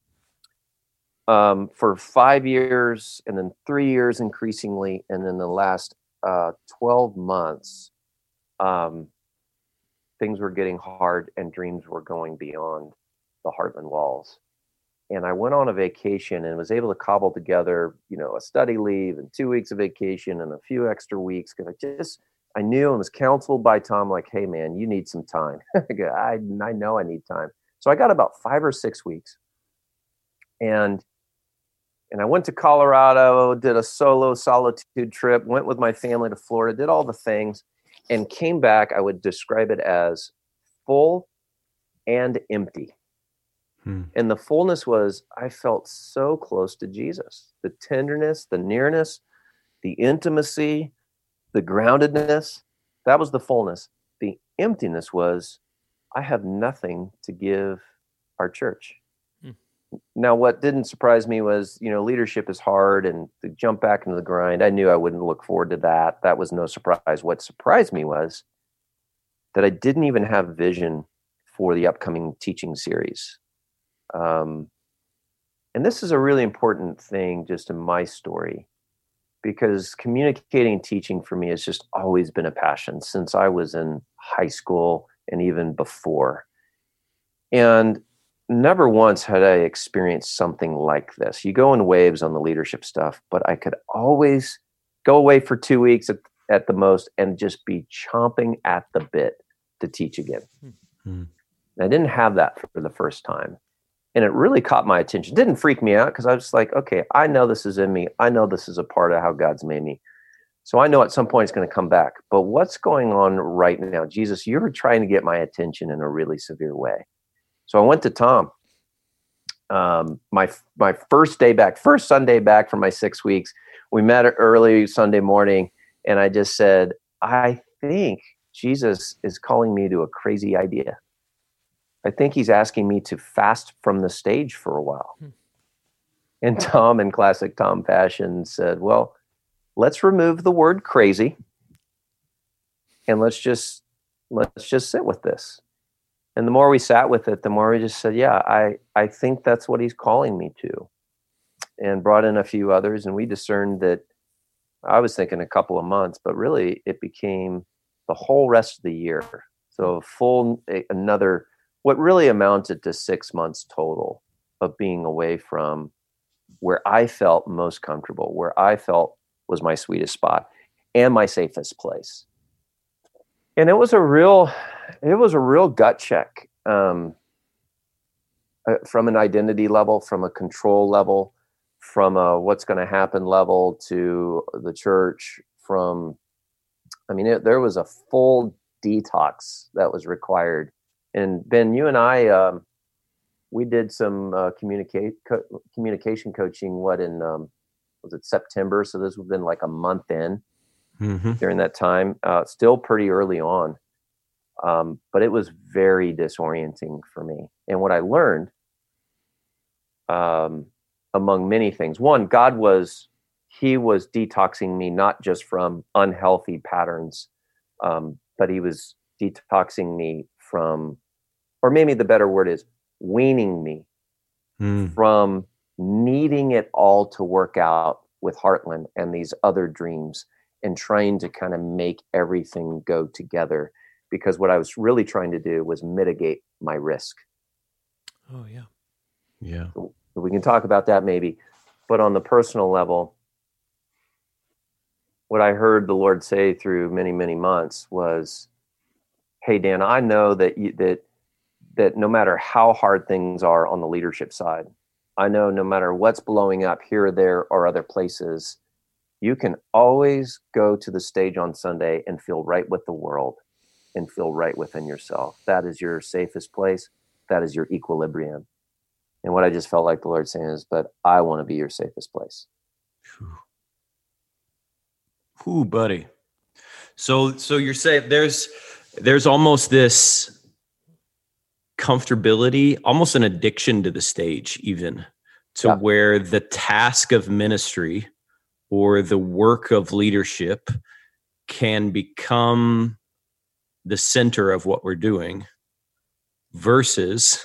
um, for five years and then three years increasingly, and then the last uh, twelve months, um, things were getting hard and dreams were going beyond the Heartland walls. And I went on a vacation and was able to cobble together, you know, a study leave and two weeks of vacation and a few extra weeks. Cause I just, I knew and was counseled by Tom, like, hey man, you need some time. I, I know I need time. So I got about five or six weeks and, and I went to Colorado, did a solo solitude trip, went with my family to Florida, did all the things and came back. I would describe it as full and empty. Hmm. And the fullness was, I felt so close to Jesus. The tenderness, the nearness, the intimacy, the groundedness, that was the fullness. The emptiness was, I have nothing to give our church. Hmm. Now, what didn't surprise me was, you know, leadership is hard and to jump back into the grind. I knew I wouldn't look forward to that. That was no surprise. What surprised me was that I didn't even have vision for the upcoming teaching series. Um, and this is a really important thing just in my story, because communicating and teaching for me has just always been a passion since I was in high school and even before. And never once had I experienced something like this. You go in waves on the leadership stuff, but I could always go away for two weeks at, at the most and just be chomping at the bit to teach again. Mm-hmm. I didn't have that for the first time. And it really caught my attention. It didn't freak me out because I was just like, okay, I know this is in me. I know this is a part of how God's made me. So I know at some point it's going to come back. But what's going on right now? Jesus, you're trying to get my attention in a really severe way. So I went to Tom. Um, my my first day back, first Sunday back from my six weeks. We met early Sunday morning, and I just said, I think Jesus is calling me to a crazy idea. I think he's asking me to fast from the stage for a while. Hmm. And Tom, in classic Tom fashion, said, well, let's remove the word crazy and let's just let's just sit with this. And the more we sat with it, the more we just said, yeah, I, I think that's what he's calling me to. And brought in a few others, and we discerned that I was thinking a couple of months, but really it became the whole rest of the year. So full another what really amounted to six months total of being away from where I felt most comfortable, where I felt was my sweetest spot and my safest place. And it was a real, it was a real gut check um, uh, from an identity level, from a control level, from a what's going to happen level to the church. From, I mean, it, there was a full detox that was required. And Ben, you and I, um, we did some uh, communicate co- communication coaching. What in um, was it September? So this would have been like a month in mm-hmm. during that time. Uh, still pretty early on, um, but it was very disorienting for me. And what I learned, um, among many things, one, God was He was detoxing me not just from unhealthy patterns, um, but He was detoxing me from, or maybe the better word is weaning me mm. from needing it all to work out with Heartland and these other dreams and trying to kind of make everything go together. Because what I was really trying to do was mitigate my risk. Oh, yeah. Yeah. So we can talk about that maybe. But on the personal level, what I heard the Lord say through many, many months was, hey, Dan, I know that you, that that no matter how hard things are on the leadership side, I know no matter what's blowing up here or there or other places, you can always go to the stage on Sunday and feel right with the world and feel right within yourself. That is your safest place. That is your equilibrium. And what I just felt like the Lord saying is, but I want to be your safest place. Ooh, buddy. So, so you're saying there's, there's almost this comfortability, almost an addiction to the stage, even to yeah. where the task of ministry or the work of leadership can become the center of what we're doing versus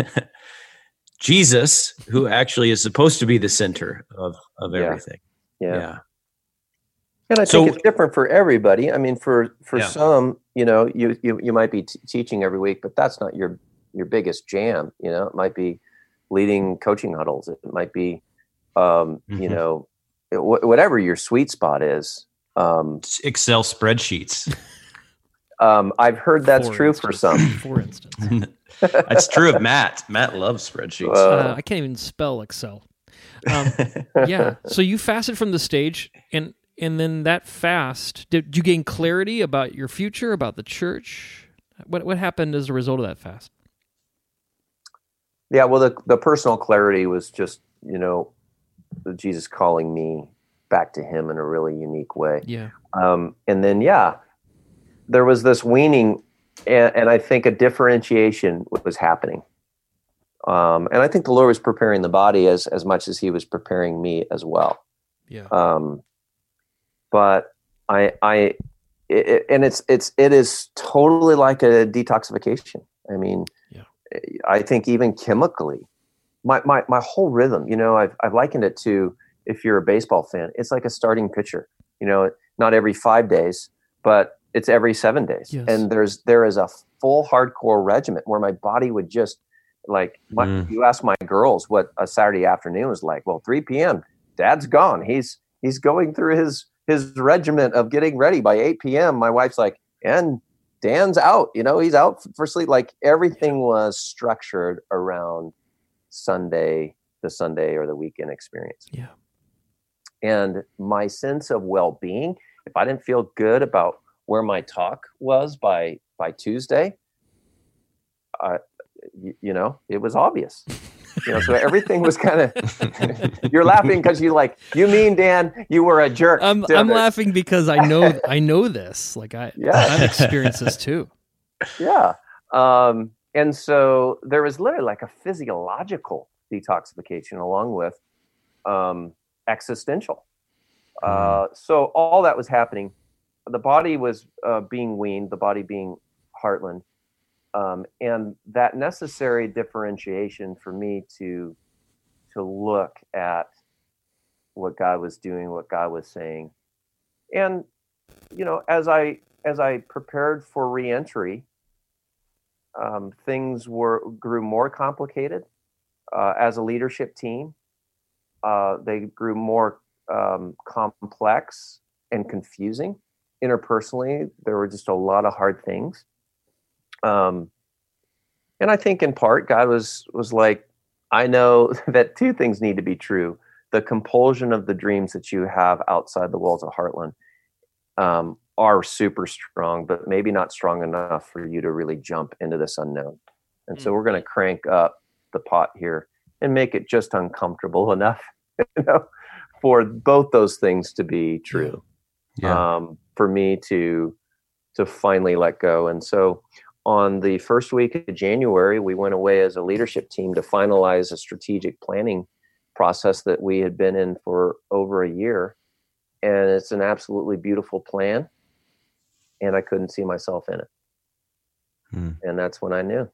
Jesus, who actually is supposed to be the center of, of yeah. everything. Yeah. yeah. And I So- think it's different for everybody. I mean, for, for Yeah. some, you know, you, you, you might be t- teaching every week, but that's not your, your biggest jam. You know, it might be leading coaching huddles. It might be, um, Mhm. you know, wh- whatever your sweet spot is. Um, Excel spreadsheets. um, I've heard that's For true for instance. some. For instance. That's true of Matt. Matt loves spreadsheets. Uh, Uh, I can't even spell Excel. Um, yeah. So you fasted from the stage, and and then that fast, did, did you gain clarity about your future, about the church? What what happened as a result of that fast? Yeah, well, the the personal clarity was just, you know, Jesus calling me back to Him in a really unique way. Yeah. Um, and then, yeah, there was this weaning, and, and I think a differentiation was happening. Um, and I think the Lord was preparing the body as as much as He was preparing me as well. Yeah. Um, but I, I, it, and it's it's it is totally like a detoxification. I mean, Yeah. I think even chemically, my my my whole rhythm. You know, I've I've likened it to, if you're a baseball fan, it's like a starting pitcher. You know, not every five days, but it's every seven days. Yes. And there's there is a full hardcore regimen where my body would just like. My, Mm. You ask my girls what a Saturday afternoon was like. Well, three p.m. Dad's gone. He's he's going through his his regiment of getting ready. By eight p.m. my wife's like, and Dan's out. You know, he's out for sleep. Like everything was structured around Sunday, the Sunday or the weekend experience. Yeah. And my sense of well-being, if I didn't feel good about where my talk was by by Tuesday, uh, you, you know, it was obvious. You know, so everything was kind of. You're laughing because you like. You mean, Dan? You were a jerk. I'm I'm it. laughing because I know I know this. Like I yeah. I've experienced this too. Yeah, um, and so there was literally like a physiological detoxification along with um, existential. Uh, so all that was happening. The body was uh, being weaned. The body being Heartland. Um, and that necessary differentiation for me to to look at what God was doing, what God was saying, and you know, as I as I prepared for reentry, um, things were grew more complicated uh, as a leadership team. Uh, they grew more um, complex and confusing. Interpersonally, there were just a lot of hard things. Um, and I think in part, God was, was like, I know that two things need to be true. The compulsion of the dreams that you have outside the walls of Heartland um, are super strong, but maybe not strong enough for you to really jump into this unknown. And mm-hmm. so we're going to crank up the pot here and make it just uncomfortable enough, you know, for both those things to be true. Yeah. Um, for me to, to finally let go. And so on the first week of January, we went away as a leadership team to finalize a strategic planning process that we had been in for over a year. And it's an absolutely beautiful plan. And I couldn't see myself in it. Hmm. And that's when I knew.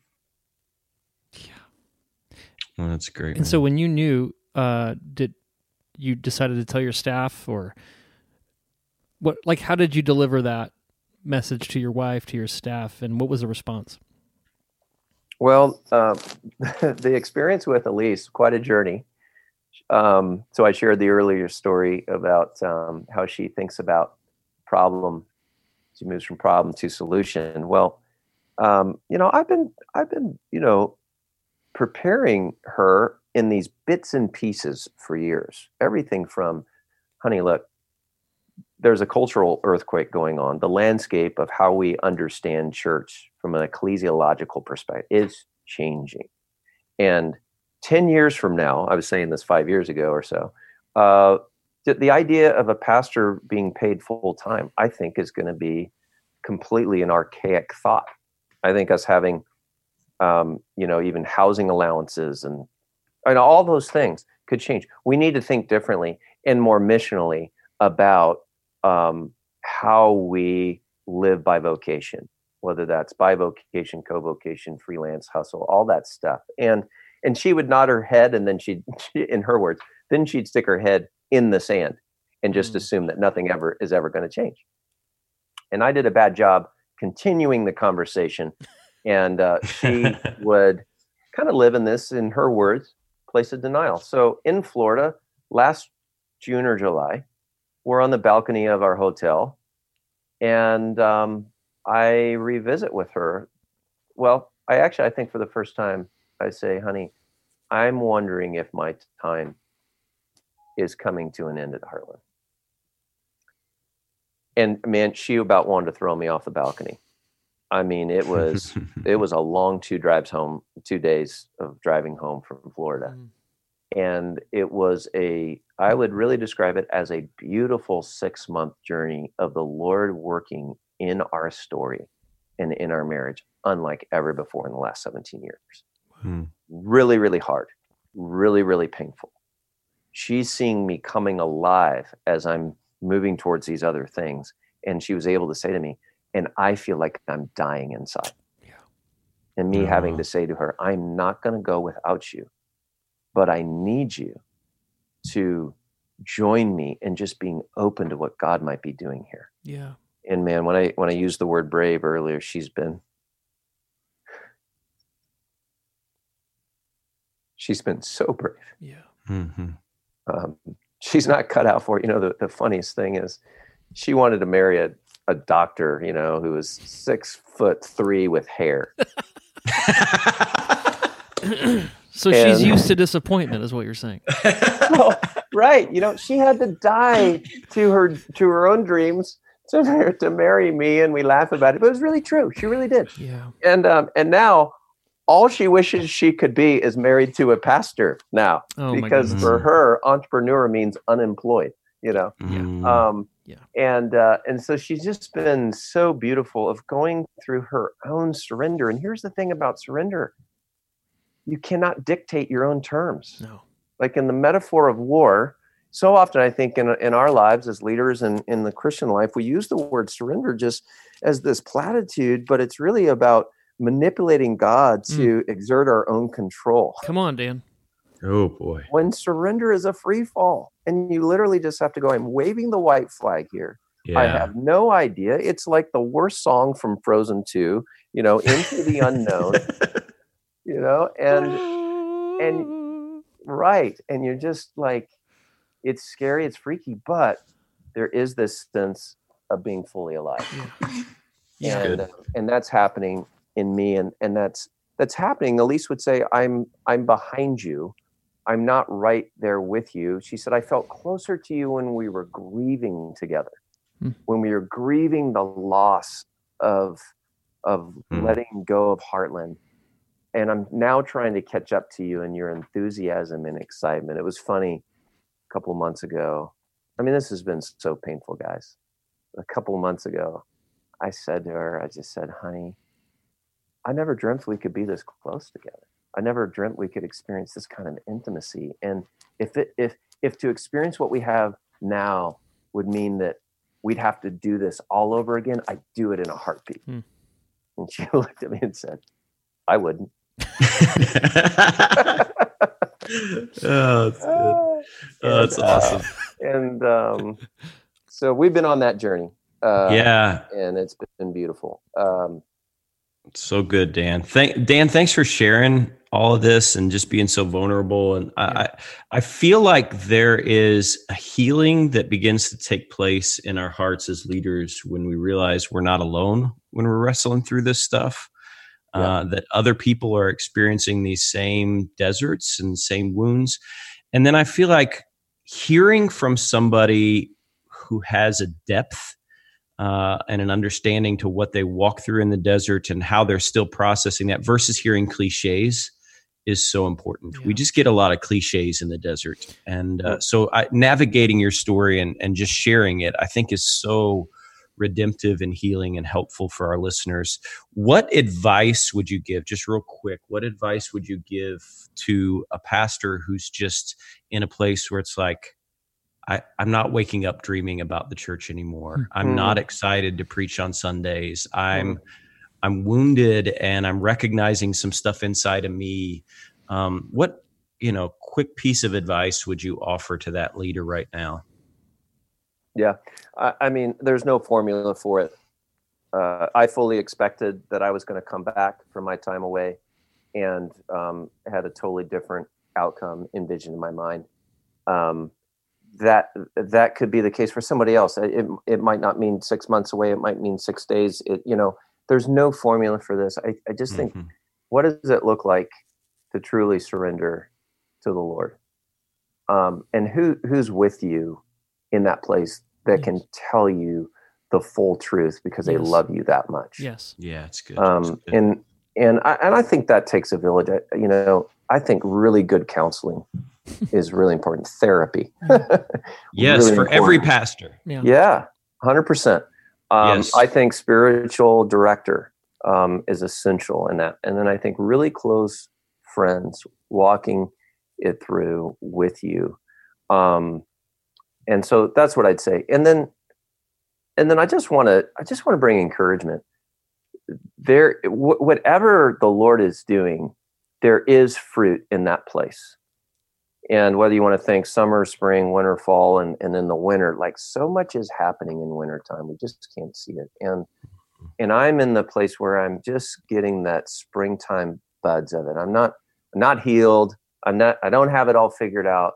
Yeah. Well, that's great. And man. So when you knew, uh, did you decided to tell your staff, or what, like, how did you deliver that message to your wife, to your staff, and what was the response? Well, um, the experience with Elise, quite a journey. Um, so I shared the earlier story about um, how she thinks about problem. She moves from problem to solution. Well, um, you know, I've been, I've been, you know, preparing her in these bits and pieces for years. Everything from, honey, look, there's a cultural earthquake going on. The landscape of how we understand church from an ecclesiological perspective is changing. And ten years from now, I was saying this five years ago or so, uh, the, the idea of a pastor being paid full time, I think, is going to be completely an archaic thought. I think us having, um, you know, even housing allowances and, and all those things could change. We need to think differently and more missionally about um, how we live by vocation, whether that's bivocation, co-vocation, freelance, hustle, all that stuff. And and she would nod her head, and then she'd, she, in her words, then she'd stick her head in the sand and just mm. assume that nothing ever is ever going to change. And I did a bad job continuing the conversation, and uh, she would kind of live in this, in her words, place of denial. So in Florida, last June or July, we're on the balcony of our hotel, and um, I revisit with her. Well, I actually, I think for the first time, I say, honey, I'm wondering if my time is coming to an end at Heartland. And man, she about wanted to throw me off the balcony. I mean, it was it was a long two drives home, two days of driving home from Florida. Mm. And it was a, I would really describe it as a beautiful six month journey of the Lord working in our story and in our marriage, unlike ever before in the last seventeen years. Hmm. Really, really hard, really, really painful. She's seeing me coming alive as I'm moving towards these other things. And she was able to say to me, and I feel like I'm dying inside. Yeah. And me uh-huh. having to say to her, I'm not going to go without you, but I need you to join me in just being open to what God might be doing here. Yeah. And man, when I, when I used the word brave earlier, she's been, she's been so brave. Yeah. Mm-hmm. Um, she's not cut out for it. You know, the, the funniest thing is she wanted to marry a, a doctor, you know, who was six foot three with hair. So And- she's used to disappointment, is what you're saying. Well, right. You know, she had to die to her to her own dreams to to marry me, and we laugh about it, but it was really true. She really did. Yeah. And um, and now all she wishes she could be is married to a pastor now, Oh, my because goodness. for her, entrepreneur means unemployed. You know. Mm. Um, Yeah. And uh, and so she's just been so beautiful of going through her own surrender. And here's the thing about surrender: you cannot dictate your own terms. No. Like in the metaphor of war, so often I think in in our lives as leaders and in the Christian life, we use the word surrender just as this platitude, but it's really about manipulating God to mm. exert our own control. Come on, Dan. Oh boy. When surrender is a free fall, and you literally just have to go, I'm waving the white flag here. Yeah. I have no idea. It's like the worst song from Frozen two, you know, Into the Unknown, you know, and, and right. And you're just like, it's scary, it's freaky, but there is this sense of being fully alive. Yeah. Yeah. And, uh, and that's happening in me. And, and that's, that's happening. Elise would say, I'm, I'm behind you. I'm not right there with you. She said, I felt closer to you when we were grieving together, hmm. when we were grieving the loss of, of hmm. letting go of Heartland. And I'm now trying to catch up to you and your enthusiasm and excitement. It was funny a couple of months ago. I mean, this has been so painful, guys. A couple of months ago, I said to her, I just said, honey, I never dreamt we could be this close together. I never dreamt we could experience this kind of intimacy. And if it, if if to experience what we have now would mean that we'd have to do this all over again, I'd do it in a heartbeat. Hmm. And she looked at me and said, I wouldn't. Oh, that's good. Oh, that's and, awesome. Uh, and um, so we've been on that journey. Uh, yeah. And it's been beautiful. Um, so good, Dan. Thank Dan. Thanks for sharing all of this and just being so vulnerable. And I, I, I feel like there is a healing that begins to take place in our hearts as leaders when we realize we're not alone when we're wrestling through this stuff. Yeah. Uh, that other people are experiencing these same deserts and same wounds. And then I feel like hearing from somebody who has a depth uh, and an understanding to what they walk through in the desert and how they're still processing that versus hearing cliches is so important. Yeah. We just get a lot of cliches in the desert. And uh, so I, navigating your story and, and just sharing it, I think is so redemptive and healing and helpful for our listeners. What advice would you give, just real quick, what advice would you give to a pastor who's just in a place where it's like, I, I'm not waking up dreaming about the church anymore. Mm-hmm. I'm not excited to preach on Sundays. I'm mm-hmm. I'm wounded and I'm recognizing some stuff inside of me. Um, what, you know, quick piece of advice would you offer to that leader right now? Yeah. I, I mean, there's no formula for it. Uh, I fully expected that I was going to come back from my time away and um, had a totally different outcome envisioned in my mind. Um, that that could be the case for somebody else. It, it might not mean six months away. It might mean six days. It, you know, there's no formula for this. I, I just think, mm-hmm. what does it look like to truly surrender to the Lord? Um, and who who's with you in that place that yes. can tell you the full truth because yes. they love you that much? Yes. Yeah, it's good. Um, it's good. And and I, and I think that takes a village. You know, I think really good counseling is really important. Therapy. Yes, really for important. Every pastor. Yeah, yeah, one hundred percent. Um, yes. I think spiritual director um, is essential in that. And then I think really close friends walking it through with you. Um, and so that's what I'd say. And then, and then I just want to, I just want to bring encouragement there. W- whatever the Lord is doing, there is fruit in that place. And whether you want to think summer, spring, winter, fall, and, and then the winter, like so much is happening in wintertime. We just can't see it. And and I'm in the place where I'm just getting that springtime buds of it. I'm not I'm not healed. I'm not I don't have it all figured out.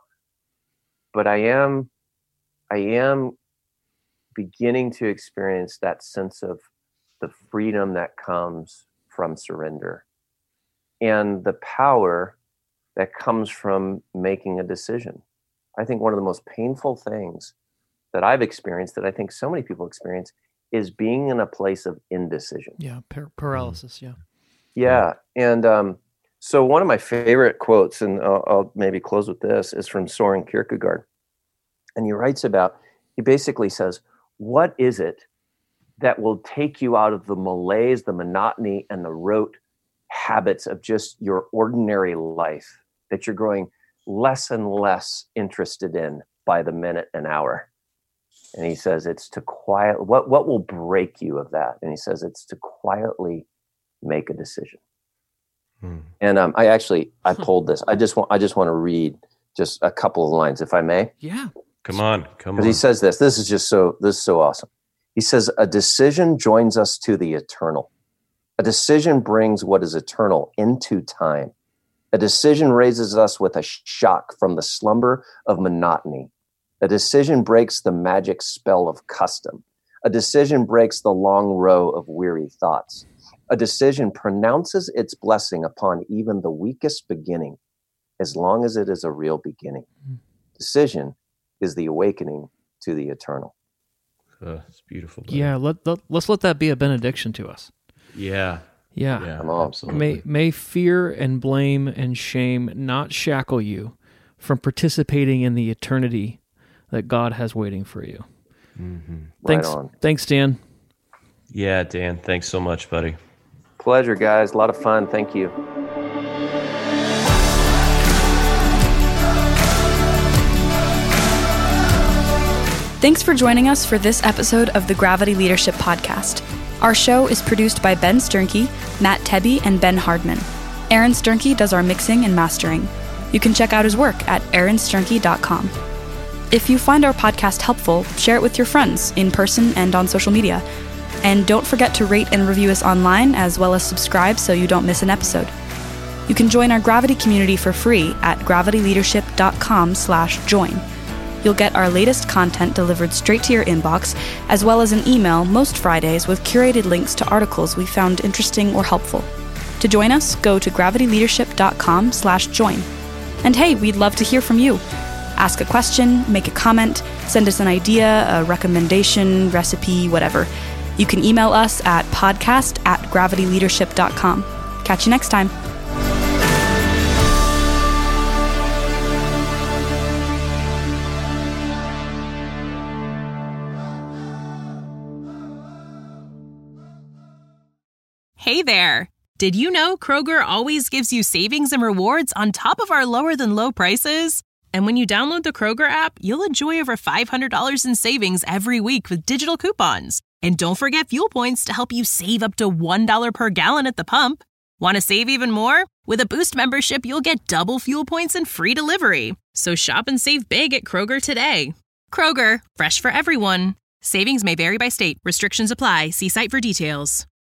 But I am I am beginning to experience that sense of the freedom that comes from surrender and the power that comes from making a decision. I think one of the most painful things that I've experienced, that I think so many people experience, is being in a place of indecision. Yeah, par- paralysis, yeah. Yeah, and um, so one of my favorite quotes, and I'll, I'll maybe close with this, is from Soren Kierkegaard. And he writes about, he basically says, what is it that will take you out of the malaise, the monotony, and the rote habits of just your ordinary life that you're growing less and less interested in by the minute and hour? And he says it's to quiet, what, what will break you of that? And he says it's to quietly make a decision. Hmm. And um, I actually, I pulled this. I just want, I just want to read just a couple of lines, if I may. Yeah. Come on, come on. Because he says this, this is just so, this is so awesome. He says, a decision joins us to the eternal. A decision brings what is eternal into time. A decision raises us with a shock from the slumber of monotony. A decision breaks the magic spell of custom. A decision breaks the long row of weary thoughts. A decision pronounces its blessing upon even the weakest beginning, as long as it is a real beginning. Decision is the awakening to the eternal. Uh, it's beautiful. Buddy. Yeah, let, let, let's let that be a benediction to us. Yeah. Yeah. Yeah, Come on. absolutely. May, may fear and blame and shame not shackle you from participating in the eternity that God has waiting for you. Mm-hmm. Thanks, Right on. Thanks, Dan. Yeah, Dan, thanks so much, buddy. Pleasure, guys. A lot of fun. Thank you. Thanks for joining us for this episode of the Gravity Leadership Podcast. Our show is produced by Ben Sternke, Matt Tebbe, and Ben Hardman. Aaron Sternke does our mixing and mastering. You can check out his work at aaron sternke dot com. If you find our podcast helpful, share it with your friends in person and on social media. And don't forget to rate and review us online, as well as subscribe so you don't miss an episode. You can join our Gravity community for free at gravity leadership dot com slash join. You'll get our latest content delivered straight to your inbox, as well as an email most Fridays with curated links to articles we found interesting or helpful. To join us, go to gravity leadership dot com slash join. And hey, we'd love to hear from you. Ask a question, make a comment, send us an idea, a recommendation, recipe, whatever. You can email us at podcast at gravity leadership dot com. Catch you next time. Hey there! Did you know Kroger always gives you savings and rewards on top of our lower than low prices? And when you download the Kroger app, you'll enjoy over five hundred dollars in savings every week with digital coupons. And don't forget fuel points to help you save up to one dollar per gallon at the pump. Want to save even more? With a Boost membership, you'll get double fuel points and free delivery. So shop and save big at Kroger today. Kroger, fresh for everyone. Savings may vary by state. Restrictions apply. See site for details.